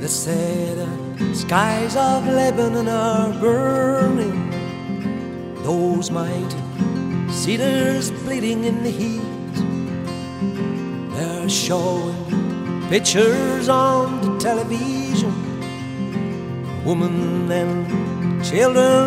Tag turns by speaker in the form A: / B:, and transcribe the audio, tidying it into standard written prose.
A: say the skies of Lebanon are burning, those mighty cedars bleeding in the heat. They're showing pictures on the television, women and children